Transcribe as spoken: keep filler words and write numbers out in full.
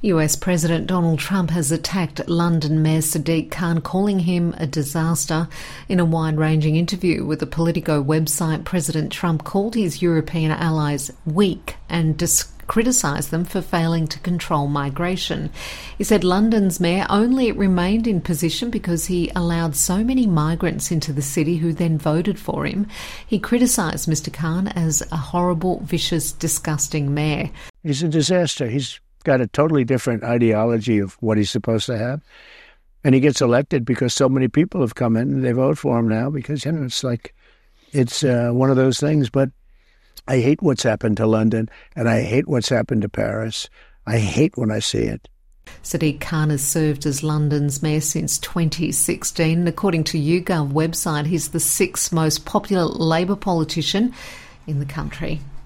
U S President Donald Trump has attacked London Mayor Sadiq Khan, calling him a disaster. In a wide-ranging interview with the Politico website, President Trump called his European allies weak and dis- criticised them for failing to control migration. He said London's mayor only remained in position because he allowed so many migrants into the city who then voted for him. He criticised Mister Khan as a horrible, vicious, disgusting mayor. He's a disaster. He's got a totally different ideology of what he's supposed to have. And he gets elected because so many people have come in and they vote for him now because, you know, it's like, it's uh, one of those things. But I hate what's happened to London and I hate what's happened to Paris. I hate when I see it. Sadiq Khan has served as London's mayor since twenty sixteen. And according to YouGov website, he's the sixth most popular Labor politician in the country.